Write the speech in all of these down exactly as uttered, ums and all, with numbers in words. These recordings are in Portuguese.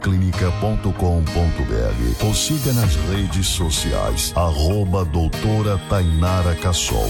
clínica ponto com ponto br ou siga nas redes sociais, arroba doutora Tainara Cassol.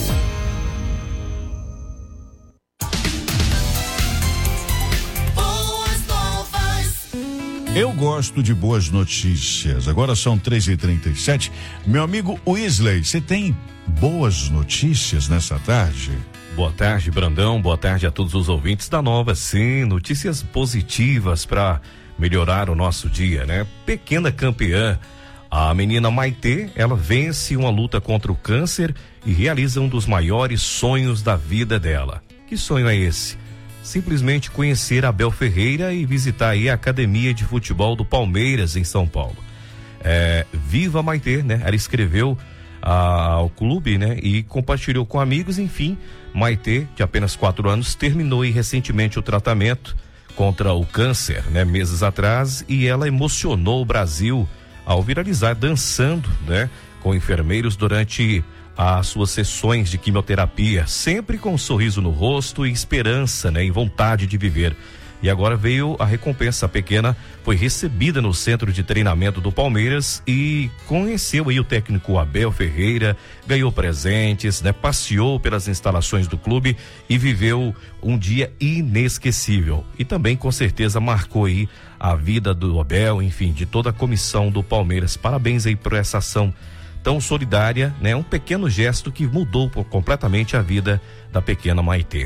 Eu gosto de boas notícias. Agora são três e trinta e sete. Meu amigo Wesley, você tem boas notícias nessa tarde? Boa tarde, Brandão. Boa tarde a todos os ouvintes da Nova. Sim, notícias positivas para melhorar o nosso dia, né? Pequena campeã. A menina Maitê, ela vence uma luta contra o câncer e realiza um dos maiores sonhos da vida dela. Que sonho é esse? Simplesmente conhecer Abel Ferreira e visitar aí a academia de futebol do Palmeiras em São Paulo. É, Viva Maitê, né? Ela escreveu a, ao clube, né? E compartilhou com amigos. Enfim, Maitê, de apenas quatro anos, terminou aí recentemente o tratamento contra o câncer, né? Meses atrás, e ela emocionou o Brasil ao viralizar dançando, né? Com enfermeiros durante as suas sessões de quimioterapia, sempre com um sorriso no rosto e esperança, né, e vontade de viver. E agora veio a recompensa. A pequena foi recebida no centro de treinamento do Palmeiras e conheceu aí o técnico Abel Ferreira, ganhou presentes, né, passeou pelas instalações do clube e viveu um dia inesquecível. E também com certeza marcou aí a vida do Abel, enfim, de toda a comissão do Palmeiras. Parabéns aí por essa ação tão solidária, né? Um pequeno gesto que mudou completamente a vida da pequena Maitê.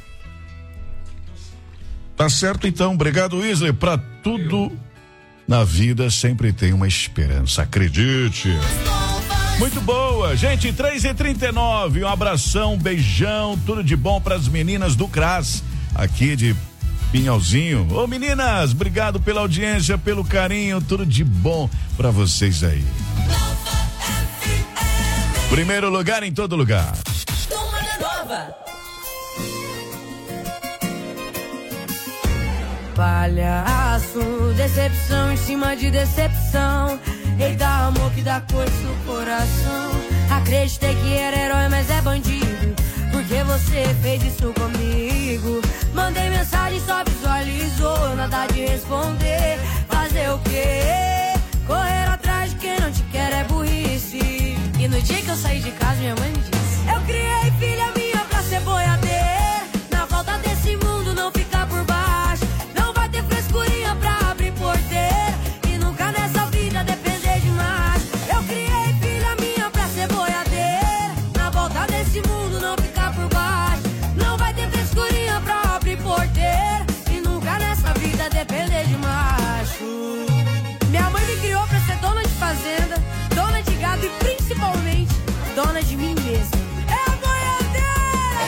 Tá certo, então. Obrigado, Wesley. Para tudo na vida sempre tem uma esperança, acredite. Muito boa, gente. três e trinta e nove. Um abração, um beijão, tudo de bom para as meninas do C R A S aqui de Pinhalzinho. Ô meninas, obrigado pela audiência, pelo carinho, tudo de bom para vocês aí. Primeiro lugar em todo lugar. Nova. Palhaço, decepção em cima de decepção. Eita, amor que dá coisa no coração. Acreditei que era herói, mas é bandido. Porque você fez isso comigo. Mandei mensagem, só visualizou. Nada de responder. Fazer o quê? Correr atrás de quem não te quer é burrice. E no dia que eu saí de casa, minha mãe me disse: eu criei filha minha pra ser boiadeira. Na volta desse mundo não ficar por baixo. Não vai ter frescurinha pra abrir porteira. E nunca nessa vida depender de mais. Eu criei filha minha pra ser boiadeira. Na volta desse mundo não ficar por baixo. Não vai ter frescurinha pra abrir porteira. E nunca nessa vida depender de macho. Minha mãe me criou pra ser dona de fazenda, dona de gado e principalmente dona de mim mesma. É a boiadeira!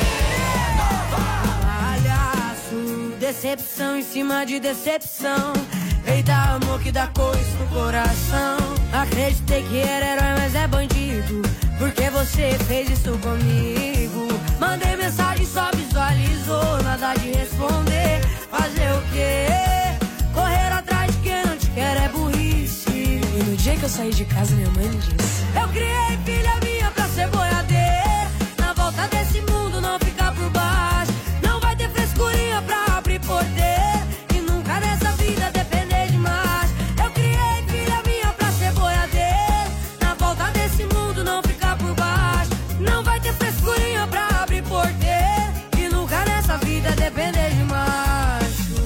Palhaço, decepção em cima de decepção. Eita, amor que dá coisa no coração. Acreditei que era herói, mas é bandido. Porque você fez isso comigo. Mandei mensagem, só visualizou. Nada de responder. Fazer o quê? Correr atrás de quem não te quer é burrice. E no dia que eu saí de casa, minha mãe me disse: eu criei filha minha pra ser boiadeira. Na volta desse mundo não ficar por baixo. Não vai ter frescurinha pra abrir porteira. E nunca nessa vida depender de mais. Eu criei filha minha pra ser boiadeira. Na volta desse mundo não ficar por baixo. Não vai ter frescurinha pra abrir porteira. E nunca nessa vida depender de macho.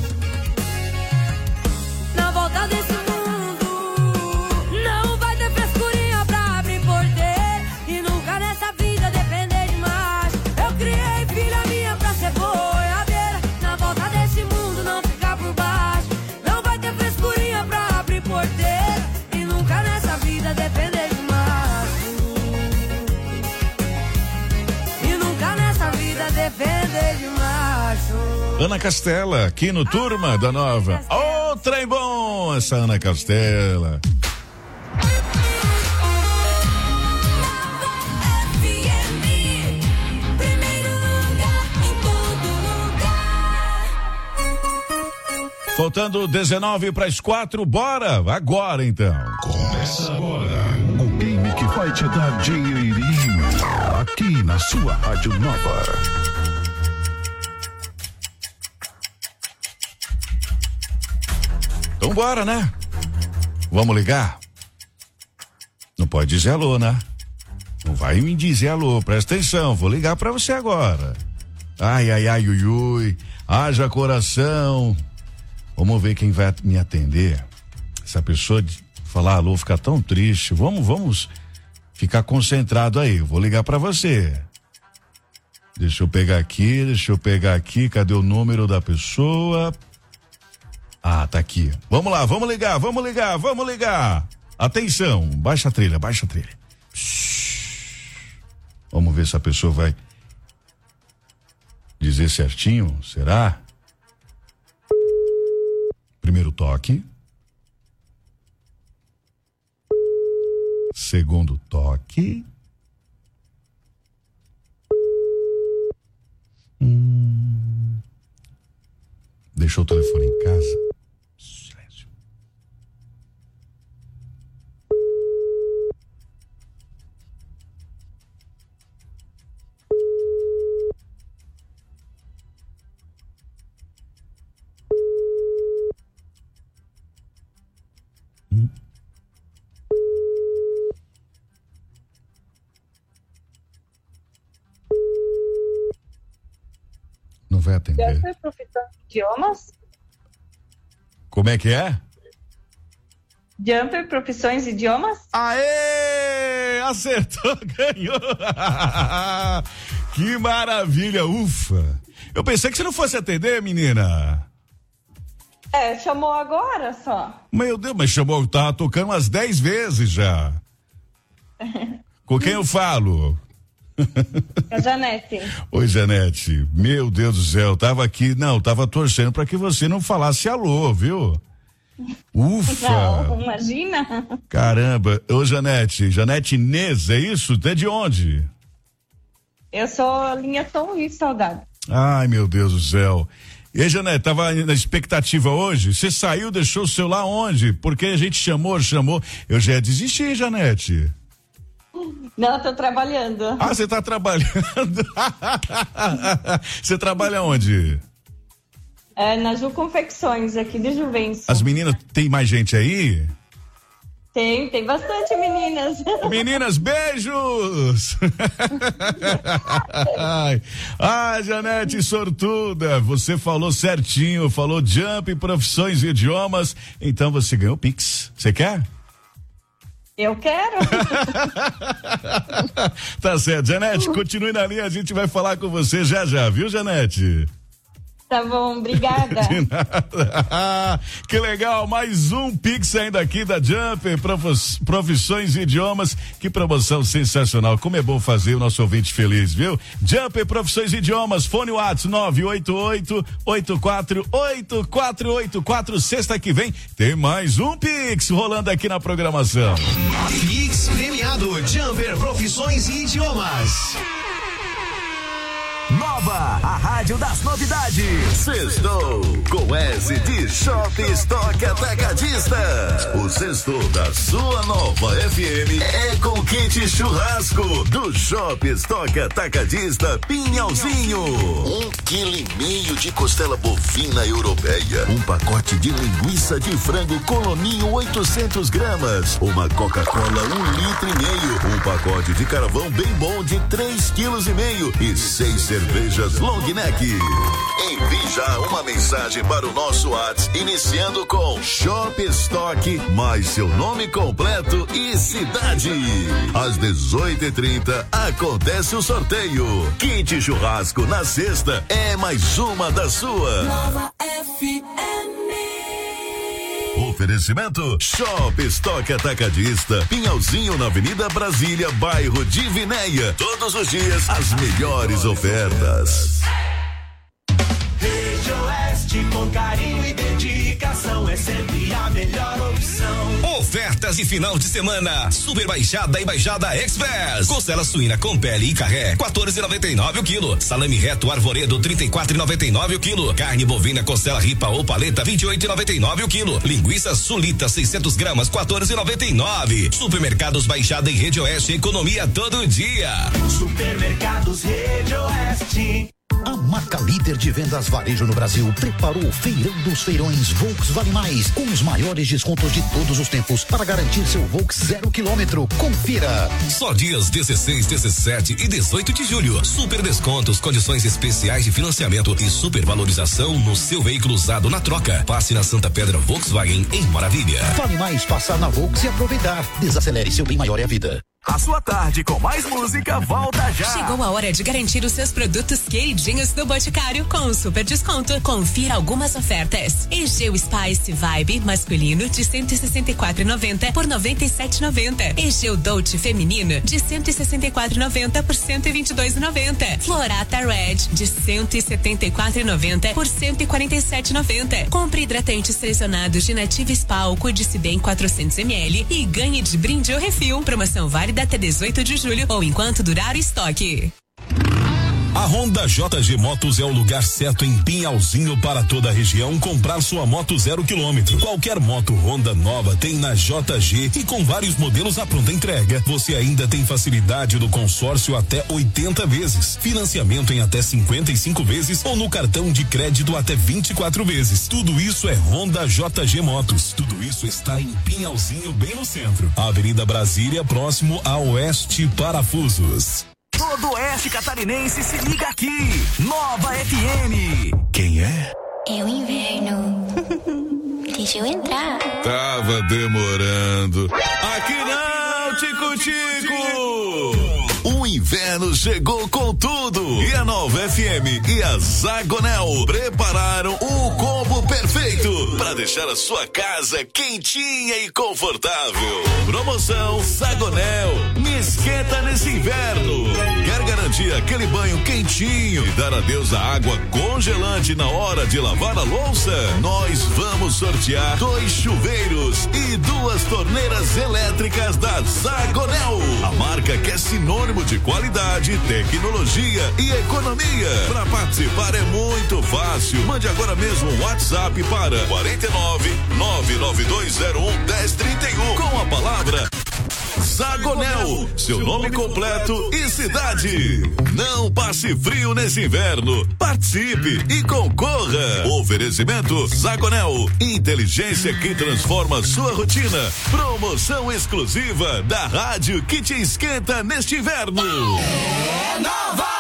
Na volta desse mundo Ana Castela, aqui no Turma da Nova. Ô, trem bom, essa Ana Castela. Faltando dezenove para as quatro, bora, agora então. Começa agora o game que vai te dar dinheirinho aqui na sua Rádio Nova. Então bora, né? Vamos ligar? Não pode dizer alô, né? Não vai me dizer alô, presta atenção, vou ligar pra você agora. Ai, ai, ai, ui, ui, haja coração. Vamos ver quem vai me atender. Essa pessoa de falar alô fica tão triste. Vamos, vamos ficar concentrado aí. Eu vou ligar pra você. Deixa eu pegar aqui, deixa eu pegar aqui. Cadê o número da pessoa? Ah, tá aqui. Vamos lá, vamos ligar, vamos ligar, vamos ligar. Atenção, baixa a trilha, baixa a trilha. Vamos ver se a pessoa vai dizer certinho, será? Primeiro toque. Segundo toque. Hum. Deixou o telefone em casa. Silêncio. Hum. Não vai atender. Já foi profissão de idiomas? Como é que é? Jumper, profissões e idiomas? Aê! Acertou, ganhou! Que maravilha, ufa! Eu pensei que você não fosse atender, menina. É, chamou agora só. Meu Deus, mas chamou, tá tocando umas dez vezes já. Com quem eu falo? É a Janete. Oi, Janete. Meu Deus do céu, tava aqui, não, tava torcendo pra que você não falasse alô, viu? Ufa! Não, imagina. Caramba. Ô, Janete, Janete Inês, é isso? Até de onde? Eu sou a linha Tom Luiz Salgado. Ai, meu Deus do céu. E aí, Janete, tava na expectativa hoje? Você saiu, deixou o celular onde? Porque a gente chamou, chamou. Eu já ia desistir, Janete. Não, tô trabalhando. Ah, você tá trabalhando? Você trabalha onde? É, na Ju Confecções, aqui de Juventus. As meninas, tem mais gente aí? Tem, tem bastante meninas. Meninas, beijos! Ai, ai, Janete sortuda, você falou certinho, falou Jump, profissões e idiomas, então você ganhou o Pix. Você quer? Eu quero. Tá certo, Janete, continue na linha, a gente vai falar com você já já, viu, Janete? Tá bom, obrigada. De nada. Que legal, mais um Pix ainda aqui da Jumper, profissões e idiomas, que promoção sensacional, como é bom fazer o nosso ouvinte feliz, viu? Jumper, profissões e idiomas, fone WhatsApp nove oito oito, oito quatro oito quatro oito quatro, sexta que vem tem mais um Pix rolando aqui na programação. Pix premiado, Jumper, profissões e idiomas. Nova, a rádio das novidades. Sextou com S de Shop Stock Atacadista. O sextou da sua nova F M é com kit churrasco do Shop Stock Atacadista Pinhalzinho. Um quilo e meio de costela bovina europeia. Um pacote de linguiça de frango Coloninho oitocentos gramas. Uma Coca-Cola um litro e meio. Um pacote de carvão bem bom de três quilos e meio e seis cervejas long neck. Envie já uma mensagem para o nosso WhatsApp iniciando com Shop Stock mais seu nome completo e cidade. Às dezoito e trinta acontece o sorteio. Kit churrasco na sexta é mais uma da sua. Nova F M. Oferecimento Shop Stock Atacadista Pinhalzinho na Avenida Brasília, bairro de Vinéia. Todos os dias as melhores ofertas. Rede Oeste com carinho e dedicação é sempre a melhor opção. Ofertas de final de semana. Super Baixada e Baixada Express. Costela suína com pele e carré, quatorze e noventa e nove o quilo. Salame reto Arvoredo, trinta e quatro e noventa e nove o quilo. Carne bovina costela ripa ou paleta, vinte e oito e noventa e nove o quilo. Linguiça sulita seiscentos gramas, quatorze e noventa e nove. Supermercados Baixada e Rede Oeste, economia todo dia. Supermercados Rede Oeste. A marca líder de vendas varejo no Brasil, preparou o Feirão dos Feirões Volks Vale Mais, com os maiores descontos de todos os tempos para garantir seu Volks zero quilômetro. Confira. Só dias dezesseis, dezessete e dezoito de julho. Super descontos, condições especiais de financiamento e supervalorização no seu veículo usado na troca. Passe na Santa Pedra Volkswagen em Maravilha. Vale mais passar na Volks e aproveitar. Desacelere, seu bem maior é a vida. A sua tarde com mais música volta já. Chegou a hora de garantir os seus produtos queridinhos do Boticário com um super desconto. Confira algumas ofertas. Egeu Spice Vibe masculino de cento e sessenta e quatro reais e noventa centavos por noventa e sete reais e noventa centavos. Egeu Dolce feminino de cento e sessenta e quatro reais e noventa centavos por cento e vinte e dois reais e noventa centavos. Florata Red de cento e setenta e quatro reais e noventa centavos por cento e quarenta e sete reais e noventa centavos. Compre hidratantes selecionados de Nativa Spa ou Cuide-se Bem quatrocentos mililitros e ganhe de brinde ou refil. Promoção válida até dezoito de julho ou enquanto durar o estoque. A Honda J G Motos é o lugar certo em Pinhalzinho para toda a região comprar sua moto zero quilômetro. Qualquer moto Honda nova tem na J G e com vários modelos à pronta entrega. Você ainda tem facilidade do consórcio até oitenta vezes, financiamento em até cinquenta e cinco vezes ou no cartão de crédito até vinte e quatro vezes. Tudo isso é Honda J G Motos. Tudo isso está em Pinhalzinho, bem no centro. Avenida Brasília, próximo a Oeste Parafusos. Todo oeste catarinense se liga aqui. Nova F M. Quem é? É o inverno. Deixa eu entrar. Tava demorando. Aqui não, Tico-Tico! O inverno chegou com tudo e a Nova F M e a Zagonel prepararam o combo perfeito para deixar a sua casa quentinha e confortável. Promoção Zagonel, me esquenta nesse inverno. Quer garantir aquele banho quentinho e dar adeus à água congelante na hora de lavar a louça? Nós vamos sortear dois chuveiros e duas torneiras elétricas da Zagonel, a marca que é sinônimo de qualidade, tecnologia e economia. Para participar é muito fácil. Mande agora mesmo um WhatsApp para quarenta e nove, nove nove dois zero um, um zero três um com a palavra Zagonel, seu nome completo e cidade. Não passe frio nesse inverno. Participe e concorra. Oferecimento Zagonel, inteligência que transforma sua rotina. Promoção exclusiva da rádio que te esquenta neste inverno. É Nova!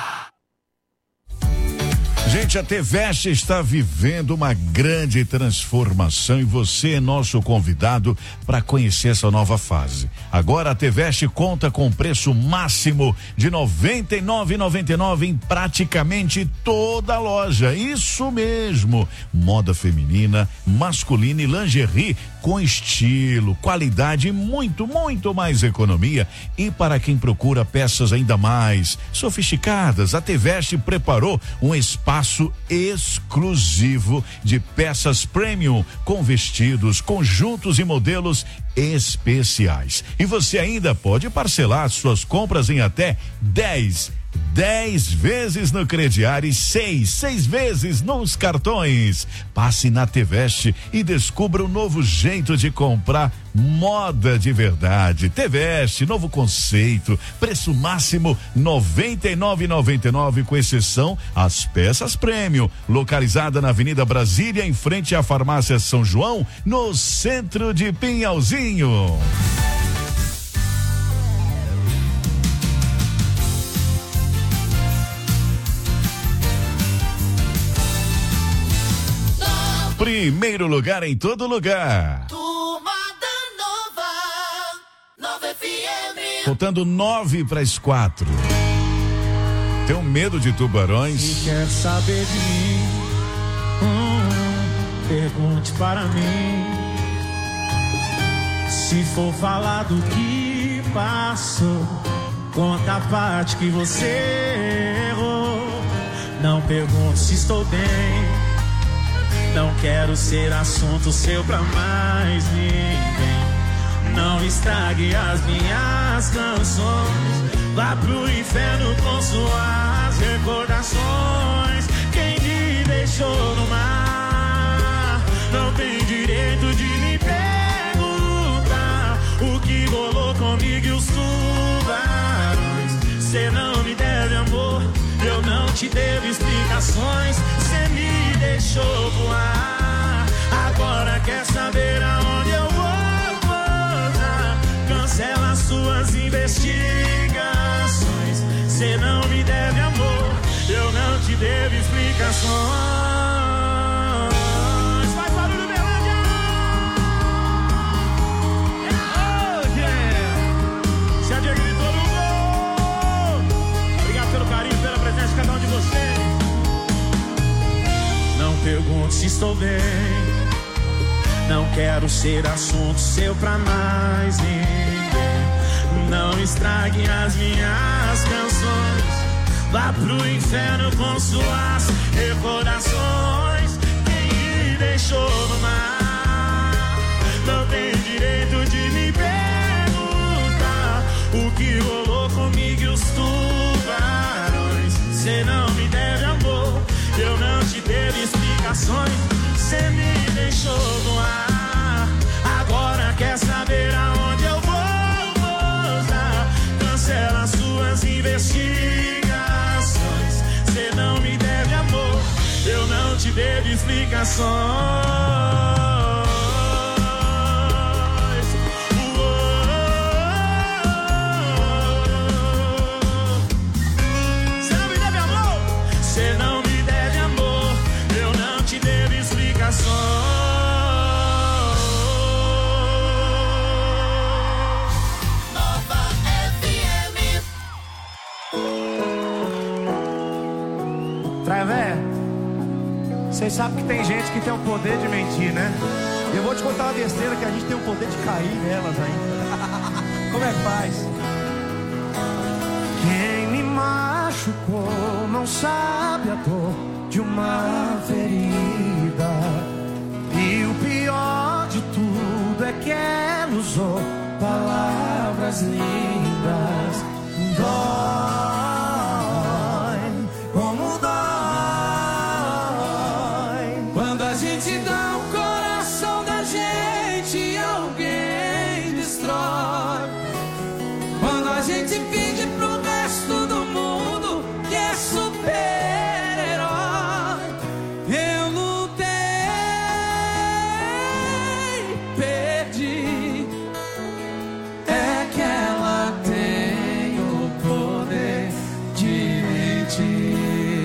Gente, a Teveste está vivendo uma grande transformação e você é nosso convidado para conhecer essa nova fase. Agora a Teveste conta com preço máximo de noventa e nove reais e noventa e nove centavos em praticamente toda a loja. Isso mesmo. Moda feminina, masculina e lingerie com estilo, qualidade e muito, muito mais economia. E para quem procura peças ainda mais sofisticadas, a Teveste preparou um espaço exclusivo de peças premium com vestidos, conjuntos e modelos especiais. E você ainda pode parcelar suas compras em até dez Dez vezes no crediário e seis, seis vezes nos cartões. Passe na Teveste e descubra um novo jeito de comprar moda de verdade. Teveste, novo conceito, preço máximo noventa e nove reais e noventa e nove centavos, com exceção às peças premium, localizada na Avenida Brasília, em frente à Farmácia São João, no centro de Pinhalzinho. Primeiro lugar em todo lugar. Turma da Nova, Nova F M. Faltando nove para as quatro. Tenho medo de tubarões. Se quer saber de mim, hum, pergunte para mim. Se for falar do que passou, conta a parte que você errou. Não pergunte se estou bem. Não quero ser assunto seu pra mais ninguém. Não estrague as minhas canções. Vá pro inferno com suas recordações. Quem me deixou no mar não tem direito de me perguntar o que rolou comigo e os tubarões. Cê não me deve amor, eu não te devo explicar. explicações, cê me deixou voar. Agora quer saber aonde eu vou pousar? Cancela suas investigações. Cê não me deve amor, eu não te devo explicações. Faz barulho, Berlândia! Oh, yeah! Se a Diego gritou no gol! Obrigado pelo carinho, pela presença de cada um de vocês. Não pergunto se estou bem. Não quero ser assunto seu pra mais ninguém. Não estrague as minhas canções. Vá pro inferno com suas recordações. Quem me deixou no mar não tem direito de me perguntar o que rolou comigo e os tubarões. Cê não me deve amor, eu não te devo explicações. Cê me deixou no ar, agora quer saber aonde eu vou pousar? Cancela suas investigações. Cê não me deve amor, eu não te devo explicações. Cê não me deve amor, cê não me deve amor, eu não te devo explicações. Travé, vocês sabem que tem gente que tem o poder de mentir, né? Eu vou te contar uma besteira que a gente tem o poder de cair nelas ainda. Como é que faz? Quem me machucou não sabe a dor de uma ferida. E o pior de tudo é que ela usou palavras lindas. Dói, como dói quando a gente dá o coração da gente e alguém destrói. Quando a gente finge pro resto do mundo que é super-herói. Eu lutei, perdi. É que ela tem o poder de mentir.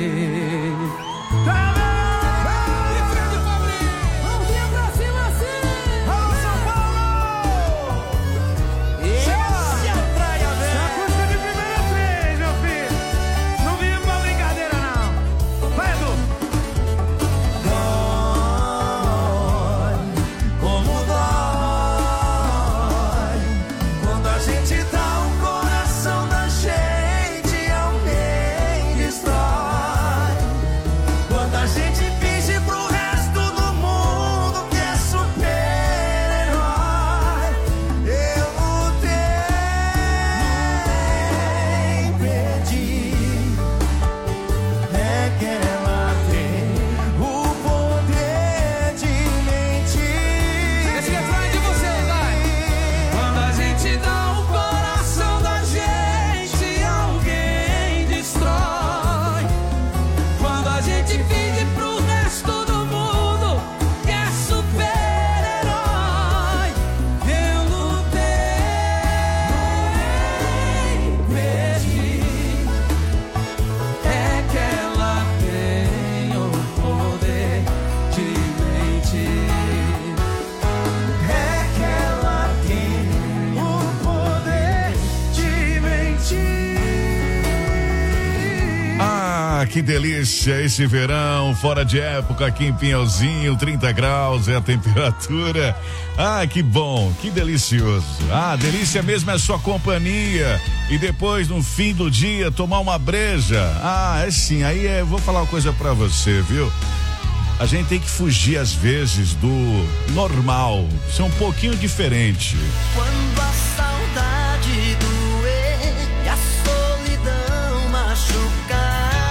Que delícia esse verão, fora de época aqui em Pinhalzinho, trinta graus é a temperatura. Ah, que bom, que delicioso. Ah, delícia mesmo é a sua companhia. E depois, no fim do dia, tomar uma breja. Ah, é sim, aí é, vou falar uma coisa pra você, viu? A gente tem que fugir às vezes do normal, ser um pouquinho diferente. Quando a saudade doer e a solidão machucar,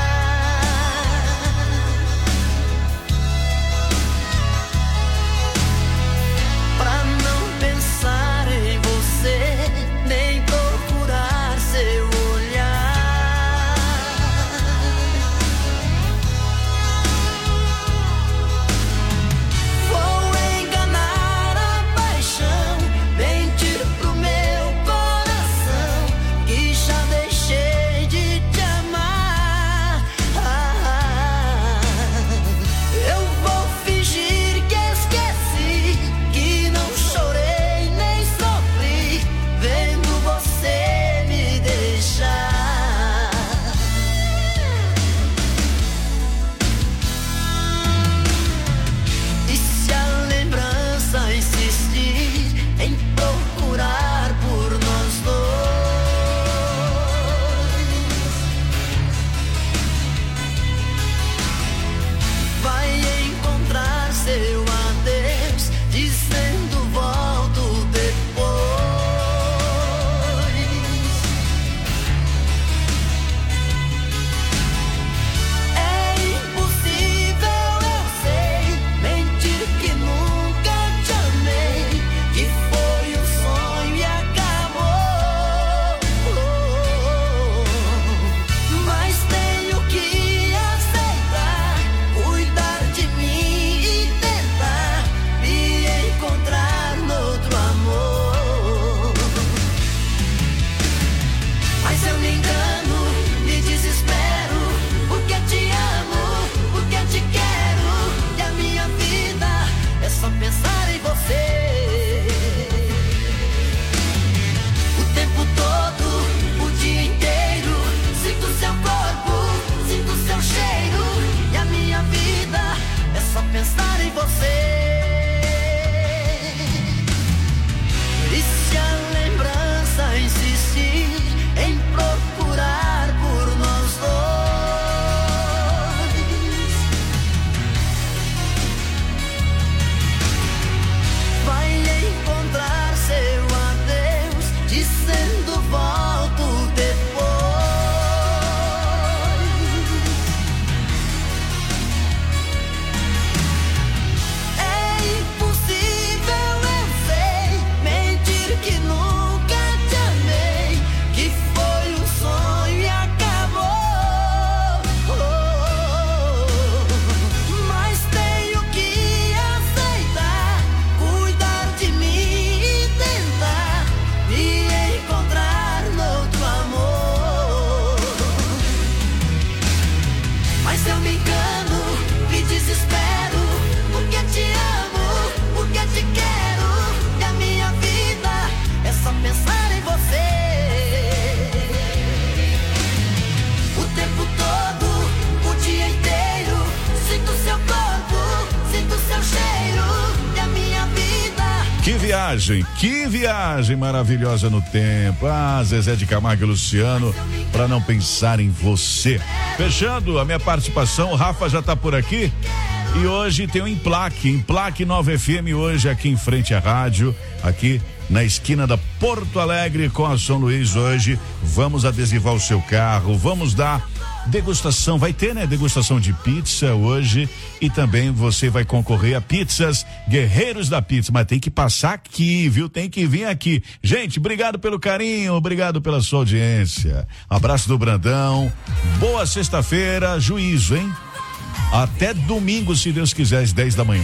pra não pensar em você, nem procurar seu olhar, viagem, que viagem maravilhosa no tempo. Ah, Zezé de Camargo e Luciano, para não pensar em você. Fechando a minha participação, o Rafa já tá por aqui. E hoje tem o Emplaque, Emplaque Nova F M hoje aqui em frente à rádio, aqui na esquina da Porto Alegre com a São Luís hoje. Vamos adesivar o seu carro, vamos dar degustação, vai ter, né? Degustação de pizza hoje e também você vai concorrer a pizzas Guerreiros da Pizza, mas tem que passar aqui, viu? Tem que vir aqui. Gente, obrigado pelo carinho, obrigado pela sua audiência. Abraço do Brandão, boa sexta-feira, juízo, hein? Até domingo, se Deus quiser, às dez da manhã.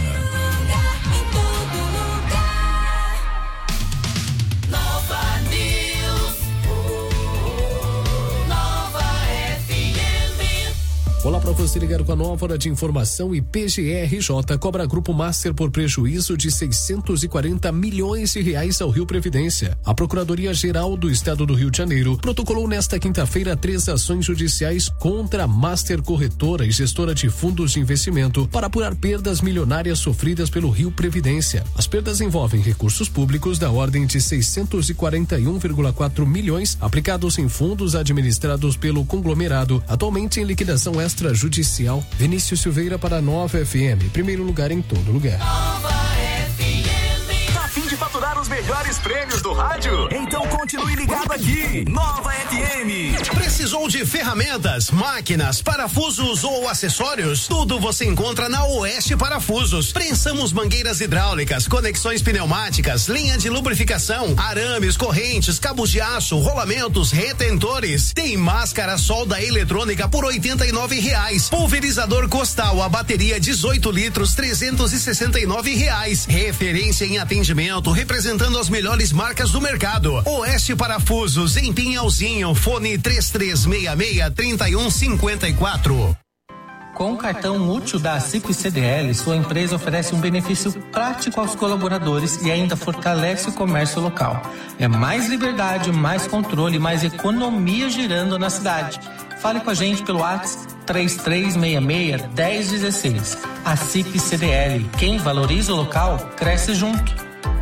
Olá para você ligado com a nova hora de informação. E P G R J cobra Grupo Master por prejuízo de seiscentos e quarenta milhões de reais ao Rio Previdência. A Procuradoria-Geral do Estado do Rio de Janeiro protocolou nesta quinta-feira três ações judiciais contra a Master Corretora e Gestora de Fundos de Investimento para apurar perdas milionárias sofridas pelo Rio Previdência. As perdas envolvem recursos públicos da ordem de seiscentos e quarenta e um vírgula quatro milhões aplicados em fundos administrados pelo conglomerado, atualmente em liquidação extrajudicial. Vinícius Silveira para a Nova F M, primeiro lugar em todo lugar. Tá a fim de faturar os melhores prêmios do rádio? Então continue ligado aqui. Nova F M. Precisou de ferramentas, máquinas, parafusos ou acessórios? Tudo você encontra na Oeste Parafusos. Prensamos mangueiras hidráulicas, conexões pneumáticas, linha de lubrificação, arames, correntes, cabos de aço, rolamentos, retentores. Tem máscara solda eletrônica por oitenta e nove reais. Pulverizador Costal, a bateria dezoito litros, trezentos e sessenta e nove reais. Referência em atendimento, representando as melhores marcas do mercado. Oeste Parafusos, em Pinhalzinho, fone três três seis seis, três um cinco quatro. Com o cartão útil da Ciclo C D L, sua empresa oferece um benefício prático aos colaboradores e ainda fortalece o comércio local. É mais liberdade, mais controle, mais economia girando na cidade. Fale com a gente pelo WhatsApp três três seis seis, um zero um seis. A Ciclo C D L, quem valoriza o local, cresce junto.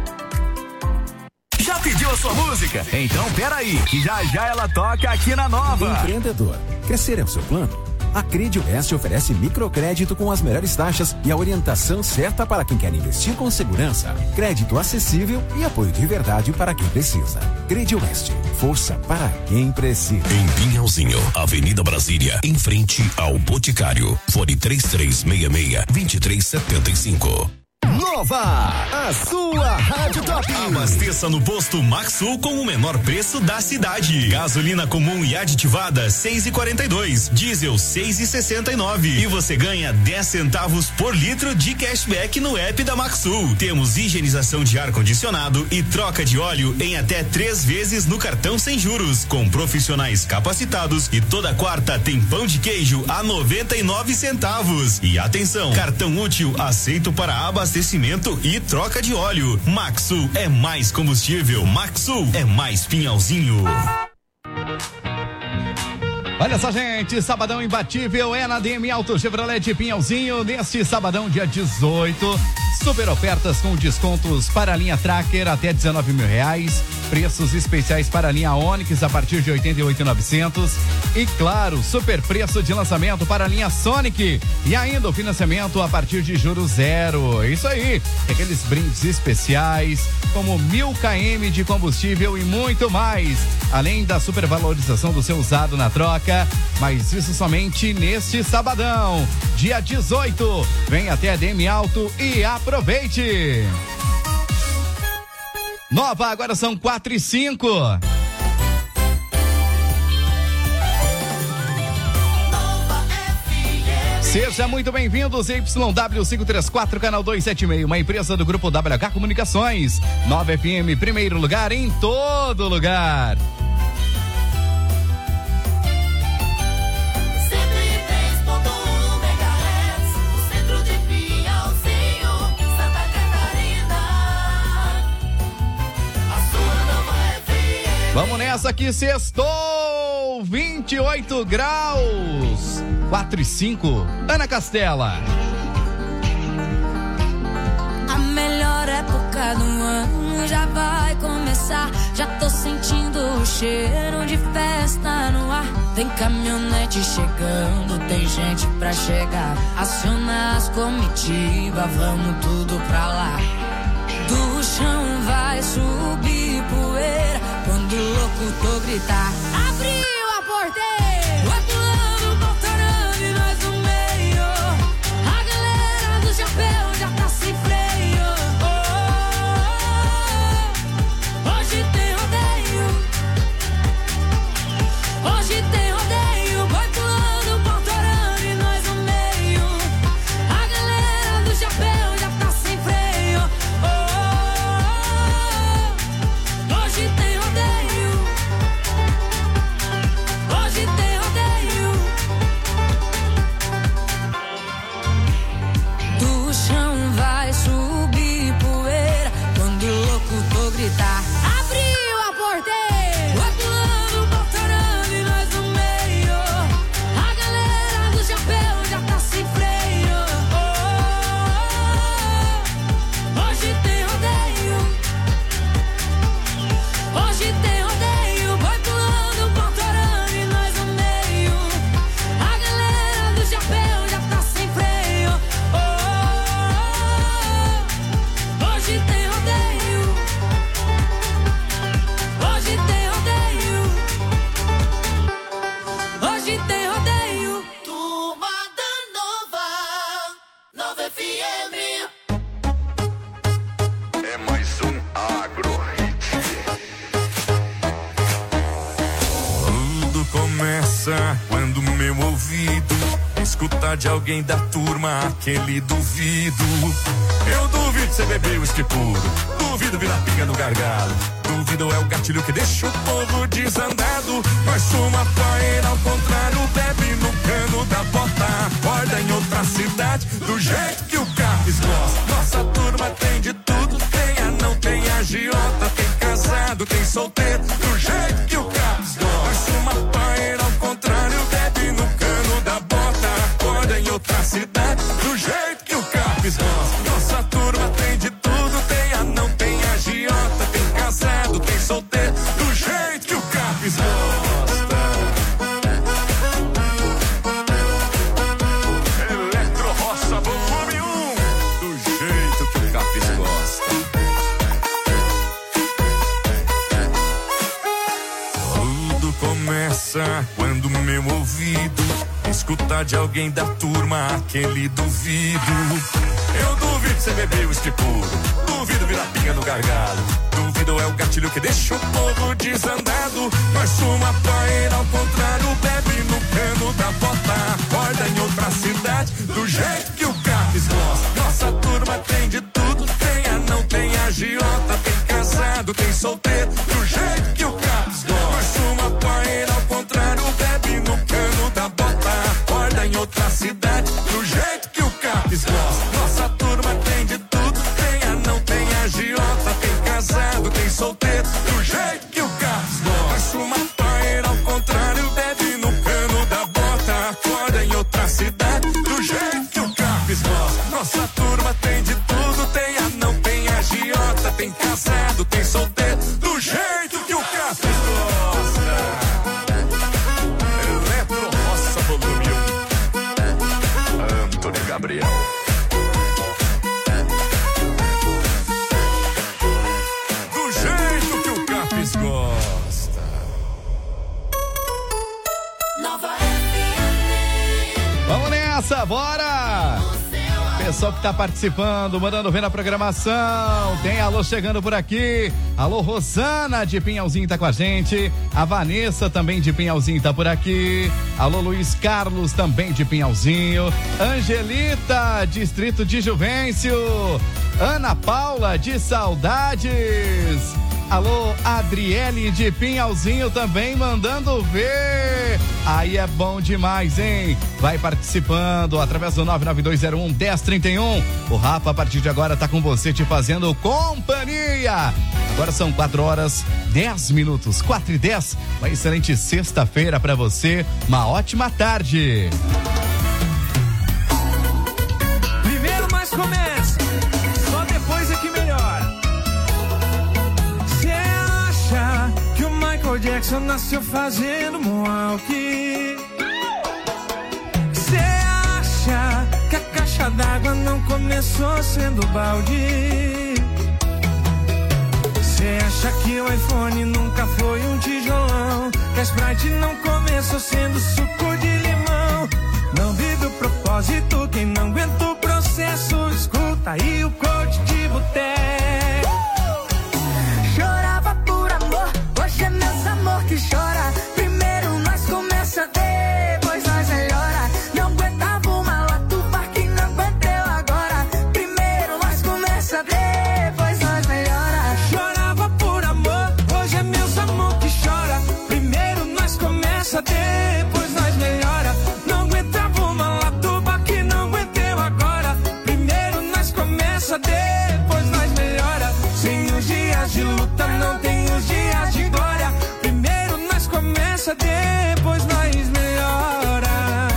Já pediu a sua música? Então peraí, que já já ela toca aqui na Nova. Empreendedor, crescer é o seu plano? A Crediwest oferece microcrédito com as melhores taxas e a orientação certa para quem quer investir com segurança. Crédito acessível e apoio de verdade para quem precisa. Crediwest, força para quem precisa. Em Pinhalzinho, Avenida Brasília, em frente ao Boticário. Fone três três seis seis, dois três sete cinco. Nova, a sua Rádio Top. Abasteça no posto Maxsul com o menor preço da cidade. Gasolina comum e aditivada seis e quarenta e dois, diesel seis e sessenta e nove e você ganha dez centavos por litro de cashback no app da Maxsul. Temos higienização de ar condicionado e troca de óleo em até três vezes no cartão sem juros, com profissionais capacitados, e toda quarta tem pão de queijo a noventa e nove centavos. E atenção, cartão útil aceito para abastecimento e troca de óleo. Maxsul é mais combustível. Maxsul é mais Pinhalzinho. Olha só, gente, sabadão imbatível é na D M Auto Chevrolet de Pinhalzinho. Neste sabadão, dia dezoito, super ofertas com descontos para a linha Tracker até dezenove mil reais, preços especiais para a linha Onix a partir de oitenta e oito mil e novecentos e, claro, super preço de lançamento para a linha Sonic e ainda o financiamento a partir de juros zero. Isso aí, aqueles brindes especiais como mil quilômetros de combustível e muito mais, além da supervalorização do seu usado na troca. Mas isso somente neste sabadão, dia dezoito. Vem até a D M Auto e aproveite. Nova, agora são quatro e cinco. Seja muito bem-vindos, Y W quinhentos e trinta e quatro, canal duzentos e setenta e seis, uma empresa do Grupo W H Comunicações. Nova F M, primeiro lugar em todo lugar. Vamos nessa aqui, sextou, vinte e oito graus, quatro e cinco. Ana Castela. A melhor época do ano já vai começar. Já tô sentindo o cheiro de festa no ar. Tem caminhonete chegando, tem gente pra chegar. Aciona as comitivas, vamos tudo pra lá. Do chão vai subir poeira quando o locutor gritar: abriu a porteira! Vai pulando, voltando e nós no meio. A galera do chapéu já tá sem freio. Oh, oh, oh. Hoje tem rodeio. Hoje tem rodeio. Vai pulando, voltando e nós no meio. A galera do chapéu já tá sem freio. Oh, oh, oh. Hoje tem rodeio. Hoje tem rodeio. Do chão vai subir poeira quando o locutor gritar: abriu a porteira! Vai pulando, voltando e nós no meio. A galera do chapéu já tá sem freio. Oh, oh, oh. Hoje tem rodeio. Hoje tem rodeio. Vai pulando, voltando e nós no meio. A galera do chapéu já tá sem freio. Oh, oh, oh. Hoje tem rodeio. Hoje tem rodeio. Hoje tem rodeio. Turma da Nova, Nova F M. É mais um Agro Hit. Tudo começa quando meu ouvido escuta de alguém da turma aquele duvido. Eu duvido você beber uísque puro, duvido virar pinga no gargalo, duvido é o gatilho que deixa o povo desandado. Mas uma paeira ao contrário, bebe no cano da bota, acorda em outra cidade, do jeito que o Capes gosta. Nossa turma tem de tudo, tem anão, tem agiota, tem casado, tem solteiro, do jeito que o Capes gosta. Mas uma paeira ao contrário, bebe no cano da bota, acorda em outra cidade, do jeito que o Capes gosta. Nossa turma tem de tudo, tem anão, tem agiota, tem casado, tem solteiro, do jeito que o Capes gosta. Eletro Roça volume um, do jeito que o Capes gosta. Tudo começa quando meu ouvido escuta de alguém da turma aquele duvido. Eu duvido você beber uísque puro, duvido virar pinga no gargalo, duvido é o gatilho que deixa o povo desandado. Mas uma paeira ao contrário, bebe no cano da bota, acorda em outra cidade, do jeito que o Capes gosta. Nossa turma tem de tudo, tem anão, tem agiota, tem casado, tem solteiro, do jeito que o Capes gosta. Mas uma paeira ao contrário, bebe no cano da bota, acorda em outra cidade, do jeito que o Capes gosta. Nossa turma tem de tudo, tem anão, tem agiota, tem casado, tem solteiro, do jeito que o Capes gosta. Mas uma paeira ao contrário, bebe no cano da bota, acorda em outra cidade, do jeito que o Capes gosta. Nossa turma tem de tudo, tem anão, tem agiota, tem casado, tem solteiro, do jeito que o Capes gosta. Eletro Roça volume um, Antônio Gabriel. Do jeito que o Capes gosta. Nova F M. Vamos nessa, bora! Pessoal que tá participando, mandando ver na programação. Tem alô chegando por aqui. Alô, Rosana de Pinhalzinho tá com a gente. A Vanessa também de Pinhalzinho tá por aqui. Alô, Luiz Carlos também de Pinhalzinho. Angelita, distrito de Juvencio. Ana Paula de Saudades. Alô, Adriele de Pinhalzinho também mandando ver. Aí é bom demais, hein? Vai participando através do nove nove dois zero um, um zero três um. O Rafa, a partir de agora, tá com você te fazendo companhia. Agora são quatro horas, dez minutos, quatro e dez. Uma excelente sexta-feira pra você. Uma ótima tarde. Primeiro mais começa, só depois é que melhora. Jackson nasceu fazendo moonwalk. Cê acha que a caixa d'água não começou sendo balde? Cê acha que o iPhone nunca foi um tijolão? Que a Sprite não começou sendo suco de limão? Não vive o propósito, quem não aguenta o processo, escuta aí o coach de boteco. Chorava por amor, hoje é meus amor que chora. Primeiro nós começa, depois nós melhora. Não aguentava uma latuba que não aguenteu agora. Primeiro nós começa, depois nós melhora. Chorava por amor, hoje é meus amor que chora. Primeiro nós começa, depois nós melhora. Não aguentava uma latuba que não aguenteu agora. Primeiro nós começa, depois nós melhora. Sem os dias de luta não tem os dias de glória. Primeiro nós começa, depois nós melhora.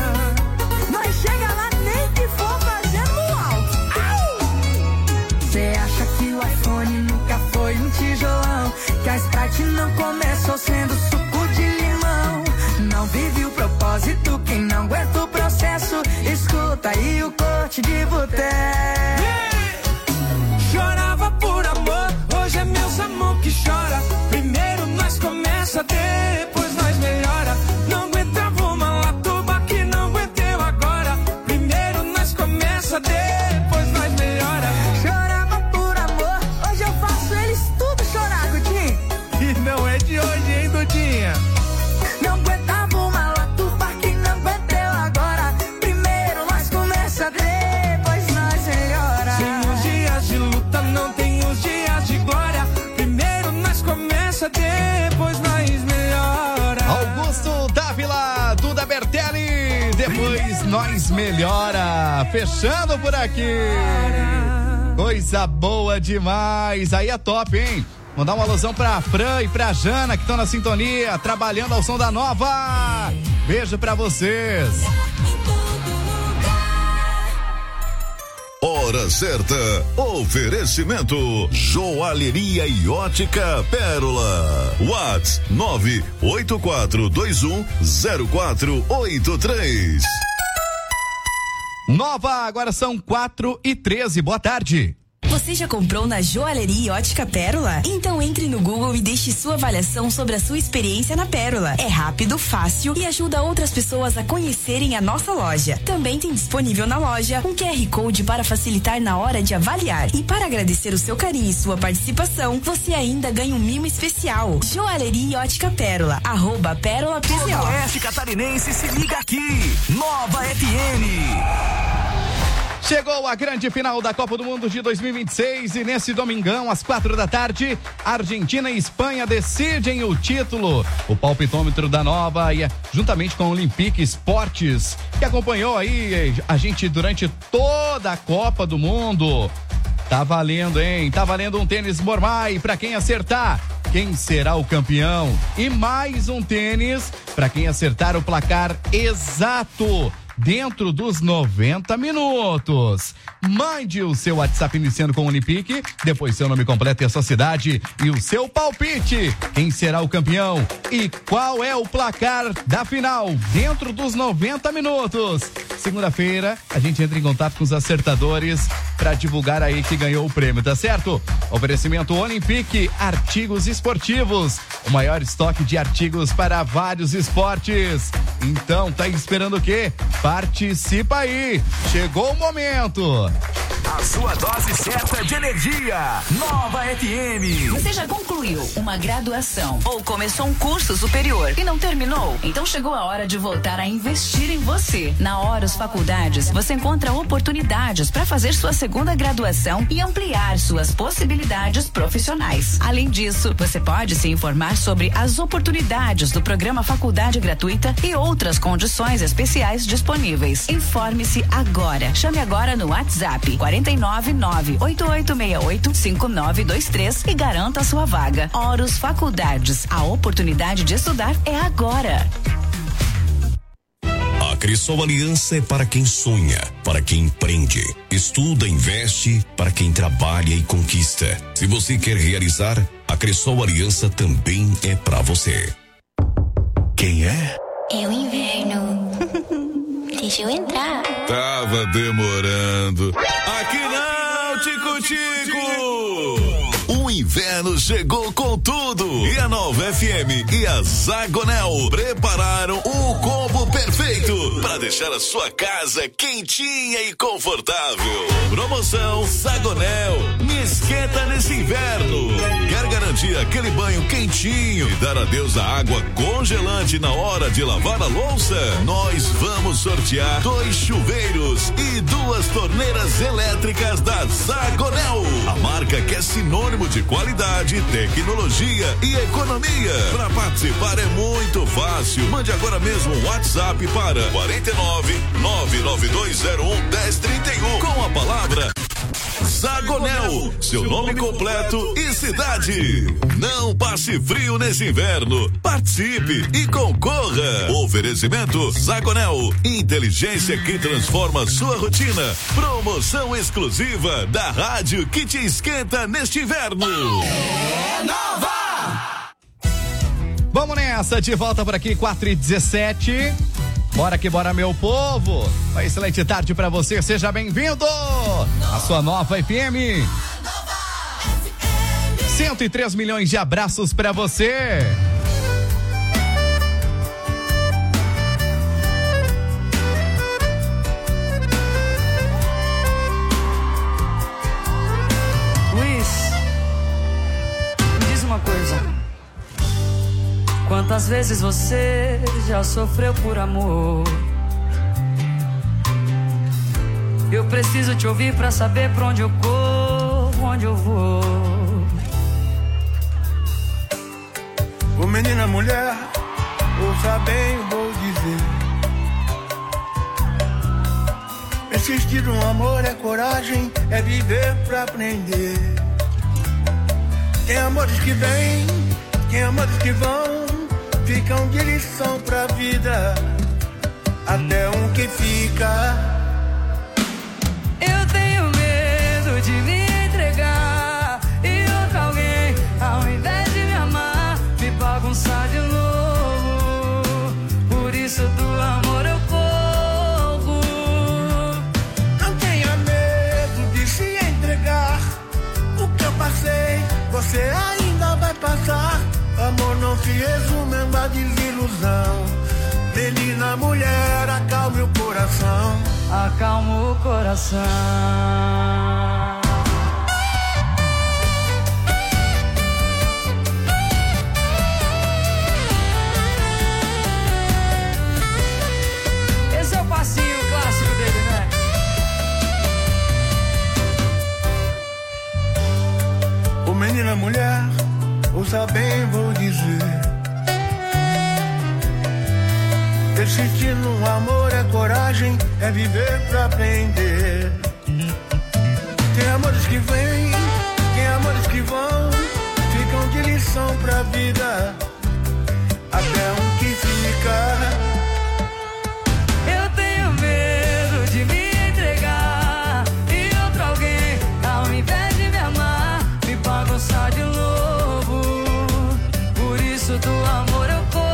Nós chega lá nem que for fazendo alto. Cê acha que o iPhone nunca foi um tijolão? Que a Sprite não começou sendo suco de limão? Não vive o propósito, quem não aguenta o processo, escuta aí o coach de boteco. Chorava por amor, hoje é meus amor que chora. Primeiro nós começa, depois nós melhora. Não aguentava uma latuba que não aguenteu agora. Primeiro nós começa, depois nós melhora. Chorava por amor, hoje eu faço eles tudo chorar, Dudinho. E não é de hoje, hein, Dudinha? Não aguentava uma latuba que não aguenteu agora. Primeiro nós começa, depois nós melhora. Sem os dias de luta não tem os dias de glória. Primeiro nós começa, depois nós melhora. Augusto Dávila, Duda Bertelli, depois nós melhora. Fechando por aqui. Coisa boa demais. Aí é top, hein? Mandar uma alusão pra Fran e pra Jana que estão na sintonia, trabalhando ao som da Nova. Beijo pra vocês. Hora certa, oferecimento Joalheria e Ótica Pérola. Whats nove oito quatro dois um zero quatro oito três. Nova, agora são quatro e treze, boa tarde. Você já comprou na Joalheria e Ótica Pérola? Então entre no Google e deixe sua avaliação sobre a sua experiência na Pérola. É rápido, fácil e ajuda outras pessoas a conhecerem a nossa loja. Também tem disponível na loja um Q R Code para facilitar na hora de avaliar. E para agradecer o seu carinho e sua participação, você ainda ganha um mimo especial. Joalheria e Ótica Pérola, arroba Pérola P Z O. Oeste Catarinense, se liga aqui, Nova F M. Chegou a grande final da Copa do Mundo de dois mil e vinte e seis e nesse domingão, às quatro da tarde, Argentina e Espanha decidem o título. O palpitômetro da Nova, e juntamente com o Olympique Esportes, que acompanhou aí a gente durante toda a Copa do Mundo. Tá valendo, hein? Tá valendo um tênis Mormai pra quem acertar. Quem será o campeão? E mais um tênis pra quem acertar o placar exato dentro dos noventa minutos. Mande o seu WhatsApp iniciando com o Olympique, depois seu nome completo e a sua cidade e o seu palpite. Quem será o campeão e qual é o placar da final dentro dos noventa minutos. Segunda-feira a gente entra em contato com os acertadores para divulgar aí que ganhou o prêmio, tá certo? Oferecimento Olympique, artigos esportivos, o maior estoque de artigos para vários esportes. Então, tá esperando o quê? Participa aí! Chegou o momento! A sua dose certa de energia. Nova F M. Você já concluiu uma graduação ou começou um curso superior e não terminou? Então chegou a hora de voltar a investir em você. Na Horus Faculdades, você encontra oportunidades para fazer sua segunda graduação e ampliar suas possibilidades profissionais. Além disso, você pode se informar sobre as oportunidades do programa Faculdade Gratuita e outras condições especiais disponíveis. Informe-se agora. Chame agora no WhatsApp quatro nove nove oito oito seis oito cinco nove dois três e garanta a sua vaga. Horus Faculdades. A oportunidade de estudar é agora. Cressol Aliança é para quem sonha, para quem empreende, estuda, investe, para quem trabalha e conquista. Se você quer realizar, a Cressol Aliança também é para você. Quem é? É o inverno. Deixa eu entrar. Tava demorando. Aqui não, Tico-Tico! O inverno chegou com tudo e a Nova F M e a Zagonel prepararam o combo perfeito para deixar a sua casa quentinha e confortável. Promoção Zagonel, me esquenta nesse inverno. Quer garantir aquele banho quentinho e dar adeus à água congelante na hora de lavar a louça? Nós vamos sortear dois chuveiros e duas torneiras elétricas da Zagonel, a marca que é sinônimo de qualidade, tecnologia e economia. Para participar é muito fácil. Mande agora mesmo um WhatsApp para quarenta e nove, nove nove dois zero um, um zero três um com a palavra Zagonel, seu nome completo e cidade. Não passe frio nesse inverno. Participe e concorra. Oferecimento Zagonel, inteligência que transforma sua rotina. Promoção exclusiva da rádio que te esquenta neste inverno. É Nova! Vamos nessa, de volta por aqui, quatro e dezessete. Bora que bora, meu povo. Uma excelente tarde pra você, seja bem-vindo. A sua Nova F M. cento e três milhões de abraços pra você. Luiz, me diz uma coisa. Quantas vezes você já sofreu por amor? Eu preciso te ouvir pra saber pra onde eu corro, onde eu vou. Ô menina, mulher, ouça bem, eu vou dizer. Persistir no amor é coragem, é viver pra aprender. Tem amores que vêm, tem amores que vão, ficam de lição pra vida, até um que fica. Eu tenho medo de me entregar e outro alguém, ao invés de me amar, me bagunçar de novo. Por isso do amor eu corro. Não tenha medo de se entregar. O que eu passei, você ainda vai passar. Amor não se resume a uma desilusão. Menina, mulher, acalme o coração. Acalma o coração. Esse é o passinho clássico dele, né? Ô menina, mulher, ouça bem, vou dizer. Persistir no amor é coragem, é viver pra aprender. Tem amores que vêm, tem amores que vão, ficam de lição pra vida, até um que fica. Eu tenho medo de me entregar e outro alguém, ao invés de me amar, me bagunçar de novo. Por isso do amor eu corro.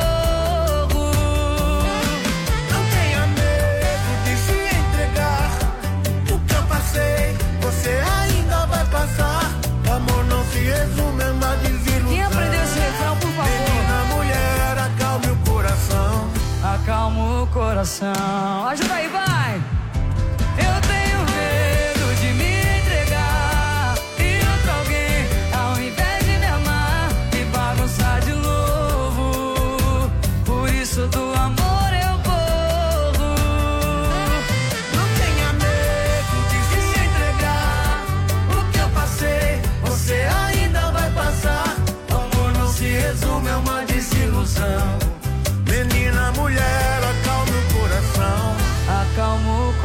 Você ainda vai passar. Amor não se resume a uma desilusão. Quem aprendeu esse refrão, por favor? Menina, mulher, acalme o coração. Acalma o coração. Ajuda aí, vai. Eu tenho medo de me entregar e outro alguém, ao invés de me amar, me bagunçar de novo. Por isso do amor eu corro. Não tenha medo de se entregar. O que eu passei, você ainda vai passar. Amor não se resume a uma desilusão. Menina, mulher, acalme o coração. Acalma o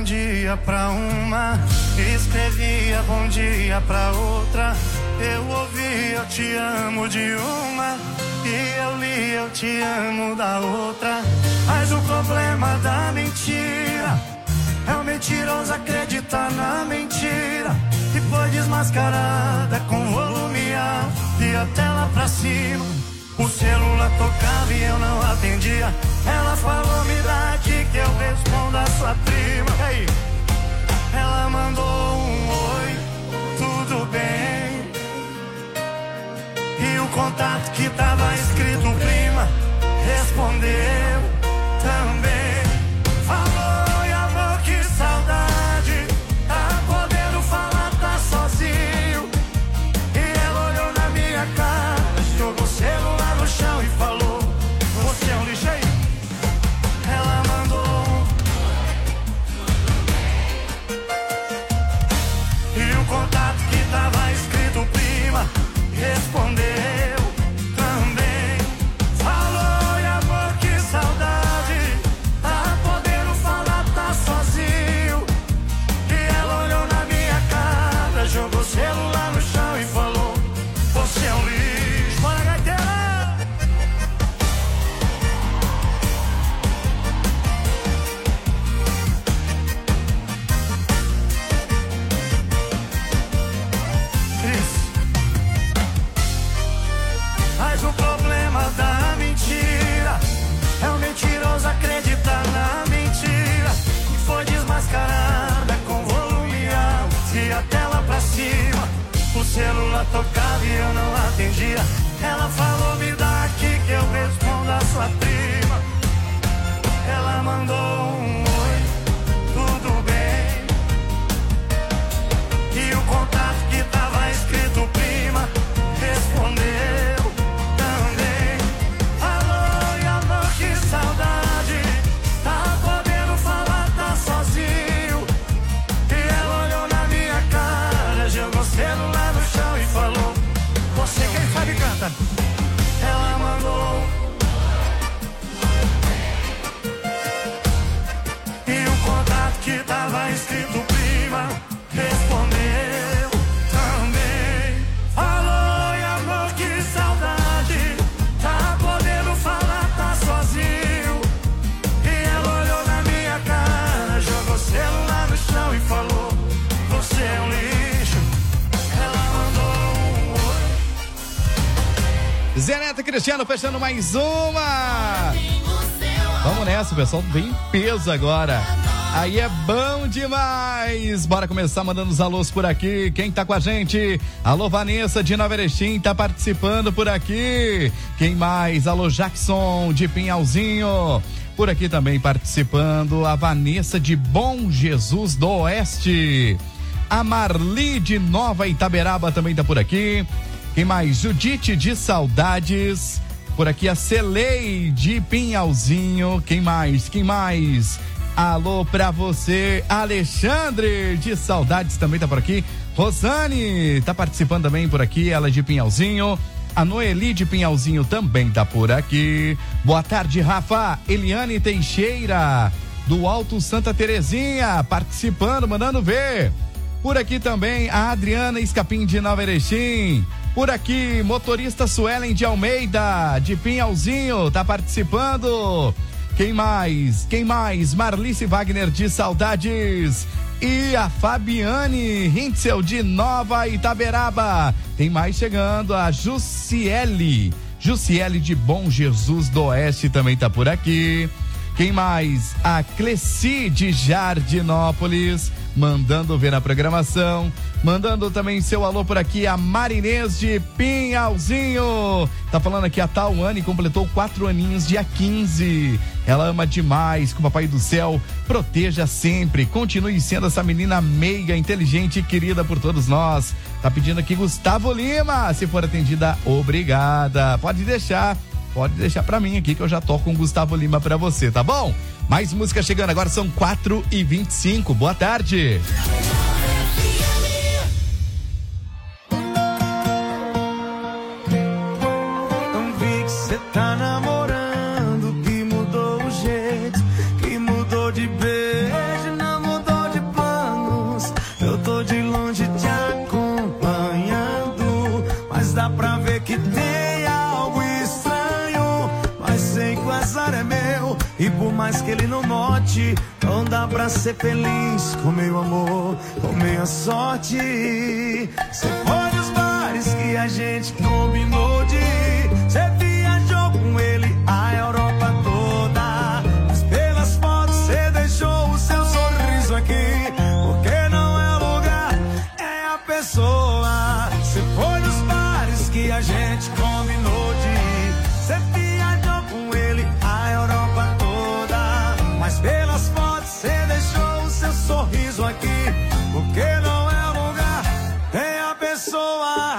bom dia pra uma, escrevia bom dia pra outra. Eu ouvi eu te amo de uma, e eu li eu te amo da outra. Mas o problema da mentira é o mentiroso acreditar na mentira, e foi desmascarada com volume alto e a tela pra cima. O celular tocava e eu não atendia. Ela falou, me dá aqui que eu respondo a sua prima. Ei. Ela mandou um oi, tudo bem. E o contato que tava escrito prima respondeu também. Falou, e amor, que saudade, tá podendo falar, tá sozinho. E ela olhou na minha cara, jogou o celular no chão e falou, você é um lixo aí. Ela mandou, e o contato que tava escrito prima respondeu também. Falou, e amor, que saudade, tá podendo falar, tá sozinho. E ela olhou na minha cara, jogou o celular no chão e falou, você é um lixo. Bora, gaiteira! Mas o problema da mentira é o mentiroso acreditar na mentira, que foi desmascarada com volume alto e a tela pra cima. O celular tocava e eu não atendia. Ela falou, me dá aqui que eu respondo a sua prima. Ela mandou um oi, tudo bem. E o contato que tava escrito prima respondeu também. Alô, e amor, que saudade, tá podendo falar, tá sozinho. E ela olhou na minha cara, jogou o celular no chão e falou, você quem sabe canta. Ela mandou, e o contato que tava escrito prima respondeu também. Alô, e amor, que saudade, tá podendo falar, tá sozinho. E ela olhou na minha cara, jogou o celular no chão e falou, você é um lixo. Ela mandou um oi. Zé Neto e Cristiano fechando mais uma. Vamos nessa, pessoal, bem em peso agora. Aí é bom demais. Bora começar mandando os alôs por aqui. Quem tá com a gente? Alô, Vanessa de Nova Erechim tá participando por aqui. Quem mais? Alô, Jackson de Pinhalzinho. Por aqui também participando a Vanessa de Bom Jesus do Oeste. A Marli de Nova Itaberaba também tá por aqui. Quem mais? Judite de Saudades. Por aqui a Celei de Pinhalzinho. Quem mais? Quem mais? Alô pra você, Alexandre de Saudades também tá por aqui. Rosane tá participando também por aqui, ela de Pinhalzinho. A Noeli de Pinhalzinho também tá por aqui. Boa tarde, Rafa. Eliane Teixeira do Alto Santa Terezinha participando, mandando ver. Por aqui também a Adriana Escapim de Nova Erechim. Por aqui, motorista Suelen de Almeida de Pinhalzinho tá participando. Quem mais? Quem mais? Marlice Wagner de Saudades. E a Fabiane Hintzel de Nova Itaberaba. Tem mais chegando, a Jussiele. Jussiele de Bom Jesus do Oeste também tá por aqui. Quem mais? A Cleci de Jardinópolis, mandando ver na programação. Mandando também seu alô por aqui, a Marinês de Pinhalzinho. Tá falando aqui, a Tauane completou quatro aninhos dia quinze. Ela ama demais, que o Papai do Céu proteja sempre. Continue sendo essa menina meiga, inteligente e querida por todos nós. Tá pedindo aqui Gustavo Lima. Se for atendida, obrigada. Pode deixar. Pode deixar pra mim aqui que eu já toco um Gustavo Lima pra você, tá bom? Mais música chegando agora, são quatro e vinte e cinco. Boa tarde. Não vi que cê tá namorando, que mudou o jeito, que mudou de beijo, não mudou pra ver que tem algo estranho, mas sei que o azar é meu, e por mais que ele não note, não dá pra ser feliz com meu amor, com minha sorte. Cê foi nos bares que a gente combinou de ir, cê viajou com ele a Europa toda, mas pelas fotos cê deixou o seu sorriso aqui, porque não é o lugar, é a pessoa. Cê foi nos bares que a gente combinou de ir, cê viajou com ele a Europa toda, mas pelas fotos cê deixou o seu sorriso aqui, porque não é o lugar, é a pessoa.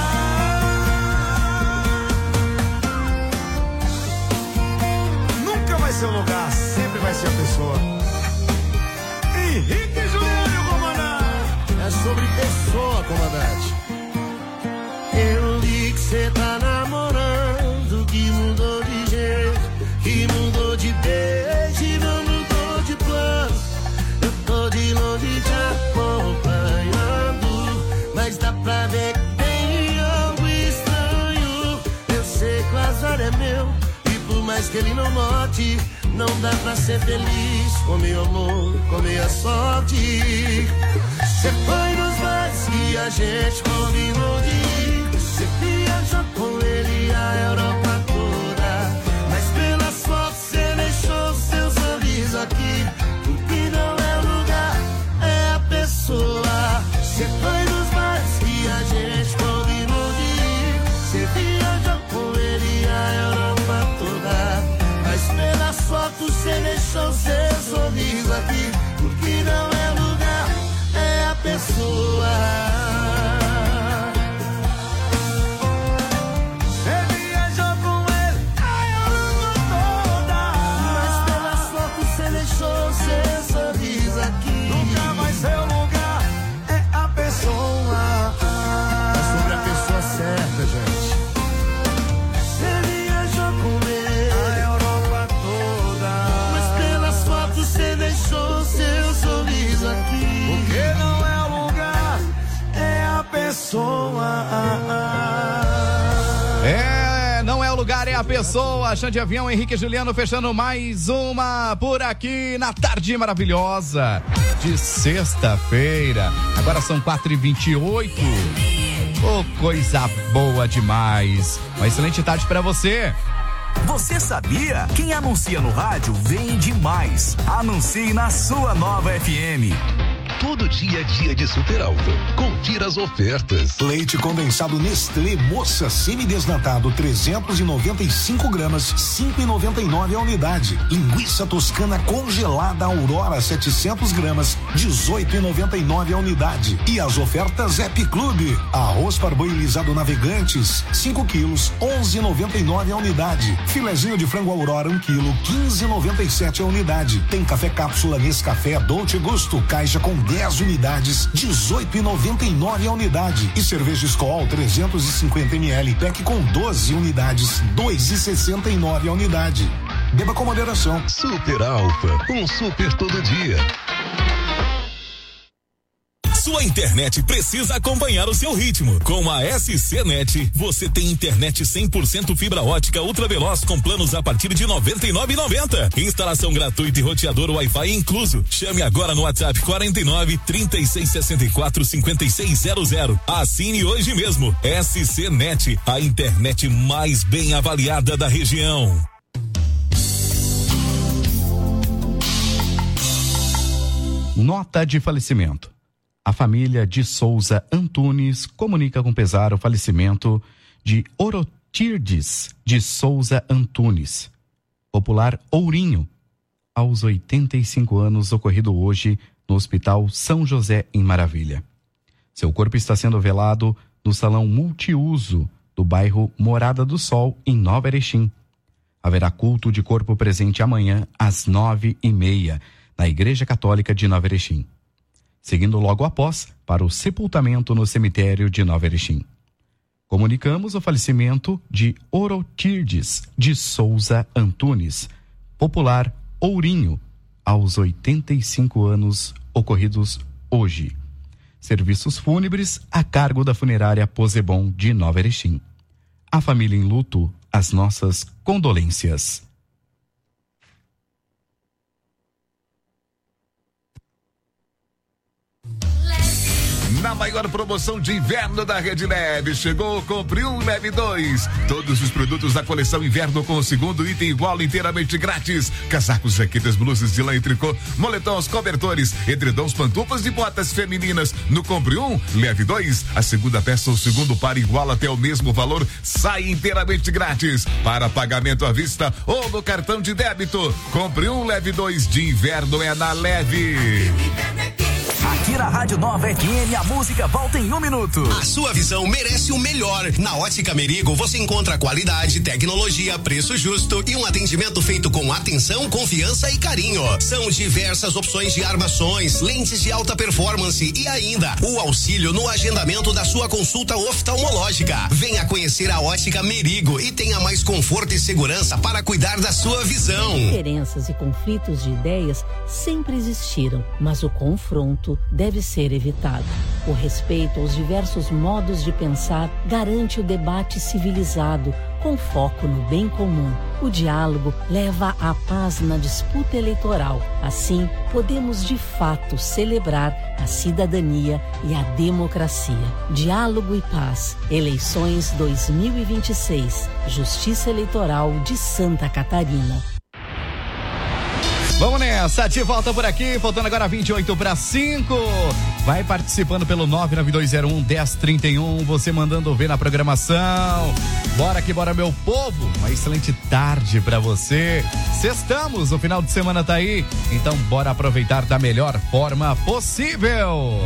Nunca vai ser o lugar, sempre vai ser a pessoa. Henrique e Juliano, comandante. É sobre pessoa, comandante. Eu li que cê tá namorando, que mudou de jeito, que mudou de beijo e não mudou de plano. Eu tô de longe te acompanhando, mas dá pra ver que tem algo estranho. Eu sei que o azar é meu, e por mais que ele não note, não dá pra ser feliz com meu amor, com minha sorte. Cê foi nos bares que a gente combinou de ir, cê viajou com ele a Europa toda, mas pelas fotos cê deixou seu sorriso aqui, porque não é o lugar, é a pessoa. Cê foi nos bares que a gente combinou de ir, cê viajou com ele a Europa toda, mas pelas fotos cê deixou seu sorriso aqui, porque não é o lugar, é a pessoa. É, não é o lugar, é a pessoa. Chão de Avião, Henrique e Juliano fechando mais uma por aqui na tarde maravilhosa de sexta-feira. Agora são quatro e vinte e oito. Oh, coisa boa demais. Uma excelente tarde pra você. Você sabia? Quem anuncia no rádio vende mais. Anuncie na sua nova F M. Todo dia é dia de Super Alfa. Confira as ofertas. Leite condensado Nestlé Moça semidesnatado trezentos e noventa e cinco gramas, cinco e noventa e nove a unidade. Linguiça toscana congelada Aurora setecentos gramas, dezoito e noventa e nove a unidade. E as ofertas App Clube. Arroz parboilizado Navegantes cinco quilos, onze e noventa e nove a unidade. Filezinho de frango Aurora um quilo, quinze e noventa e sete a unidade. Tem café cápsula Nescafé Dolce Gusto, caixa com dez unidades, dezoito e noventa e nove a unidade. E cerveja Skol trezentos e cinquenta mililitros, pack com doze unidades, dois e sessenta e nove a unidade. Beba com moderação. Super Alfa, um super todo dia. Sua internet precisa acompanhar o seu ritmo. Com a S C Net, você tem internet cem por cento fibra ótica ultra veloz com planos a partir de noventa e nove reais e noventa centavos. Instalação gratuita e roteador Wi-Fi incluso. Chame agora no WhatsApp quarenta e nove, trinta e seis, sessenta e quatro, cinquenta e seis zero zero. Assine hoje mesmo. S C Net, a internet mais bem avaliada da região. Nota de falecimento. A família de Souza Antunes comunica com pesar o falecimento de Orotirdes de Souza Antunes, popular Ourinho, aos oitenta e cinco anos, ocorrido hoje no Hospital São José, em Maravilha. Seu corpo está sendo velado no salão multiuso do bairro Morada do Sol, em Nova Erechim. Haverá culto de corpo presente amanhã às nove e meia, na Igreja Católica de Nova Erechim, seguindo logo após para o sepultamento no cemitério de Nova Erechim. Comunicamos o falecimento de Orotirdes de Souza Antunes, popular Ourinho, aos oitenta e cinco anos, ocorridos hoje. Serviços fúnebres a cargo da funerária Posebon de Nova Erechim. A família em luto, as nossas condolências. Na maior promoção de inverno da Rede Leve, chegou, compre um, leve dois. Todos os produtos da coleção inverno com o segundo item igual inteiramente grátis. Casacos, jaquetas, blusas de lã e tricô, moletons, cobertores, edredons, pantufas e botas femininas. No compre um, leve dois. A segunda peça ou segundo par igual até o mesmo valor sai inteiramente grátis. Para pagamento à vista ou no cartão de débito. Compre um, leve dois. De inverno é na Leve. Aqui na Rádio Nova F M, a música volta em um minuto. A sua visão merece o melhor. Na Ótica Merigo você encontra qualidade, tecnologia, preço justo e um atendimento feito com atenção, confiança e carinho. São diversas opções de armações, lentes de alta performance e ainda o auxílio no agendamento da sua consulta oftalmológica. Venha conhecer a Ótica Merigo e tenha mais conforto e segurança para cuidar da sua visão. Diferenças e conflitos de ideias sempre existiram, mas o confronto deve ser evitado. O respeito aos diversos modos de pensar garante o debate civilizado, com foco no bem comum. O diálogo leva à paz na disputa eleitoral. Assim, podemos de fato celebrar a cidadania e a democracia. Diálogo e paz. Eleições dois mil e vinte e seis. Justiça Eleitoral de Santa Catarina. Vamos nessa, de volta por aqui, faltando agora vinte e oito para cinco. Vai participando pelo nove nove dois zero um, um zero três um, você mandando ver na programação. Bora que bora, meu povo, uma excelente tarde pra você. Sextamos, o final de semana tá aí, então bora aproveitar da melhor forma possível.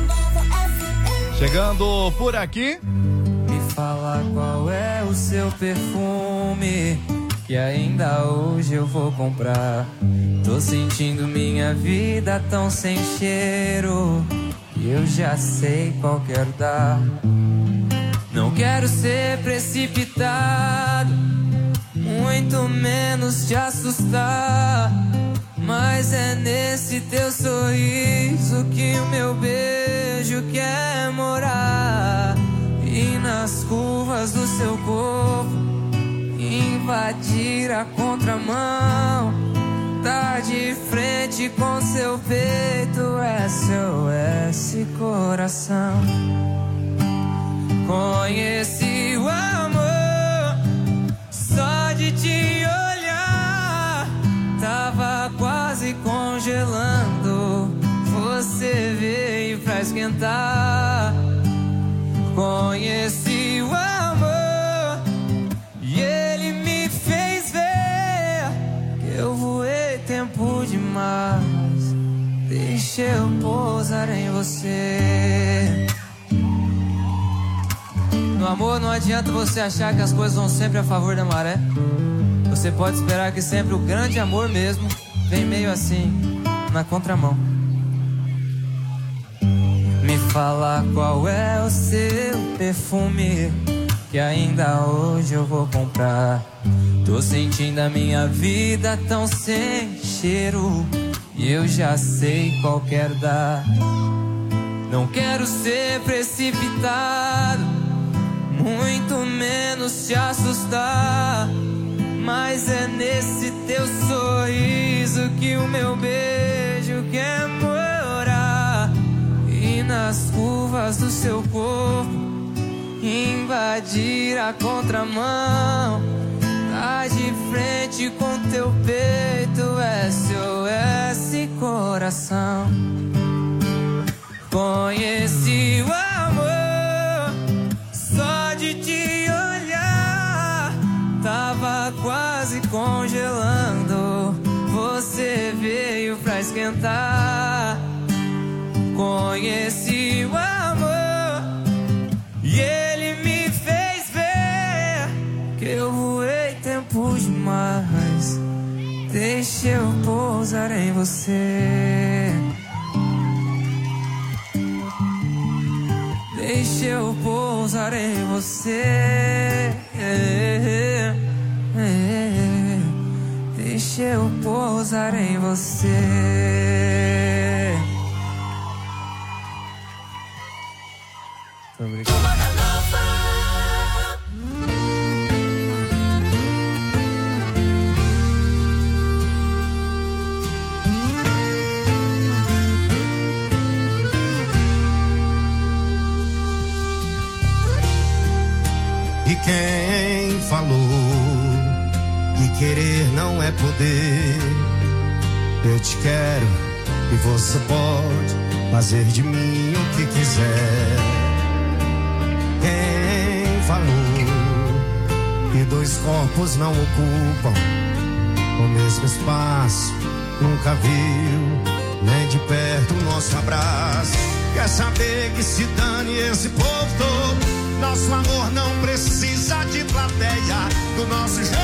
Chegando por aqui. Me fala qual é o seu perfume, que ainda hoje eu vou comprar. Tô sentindo minha vida tão sem cheiro, e eu já sei qual quero dar. Não quero ser precipitado, muito menos te assustar, mas é nesse teu sorriso que o meu beijo quer morar. E nas curvas do seu corpo invadir a contramão, tá de frente com seu peito, S O S coração. Conheci o amor só de te olhar, tava quase congelando, você veio pra esquentar. Conheci o amor e ele me fez ver que eu voei tempo demais. Deixa eu pousar em você. No amor não adianta você achar que as coisas vão sempre a favor da maré. Você pode esperar que sempre o grande amor mesmo vem meio assim, na contramão. Me fala qual é o seu perfume, que ainda hoje eu vou comprar. Tô sentindo a minha vida tão sem cheiro, e eu já sei qual quero dar. Não quero ser precipitado, muito menos te assustar, mas é nesse teu sorriso que o meu beijo quer morar. E nas curvas do seu corpo invadir a contramão, tá de frente com teu peito, S O S coração. Conheci o amor só de te olhar, tava quase congelando, você veio pra esquentar. Conheci o amor e ele me fez ver que eu voei tempo demais. Deixa eu pousar em você. Deixa eu pousar em você. Deixa eu pousar em você. Muito obrigado. E quem falou que querer não é poder? Eu te quero e você pode fazer de mim o que quiser. Quem falou que dois corpos não ocupam o mesmo espaço? Nunca viu nem de perto o nosso abraço. Quer saber que se dane esse povo todo? Nosso amor não precisa de plateia. Do nosso jeito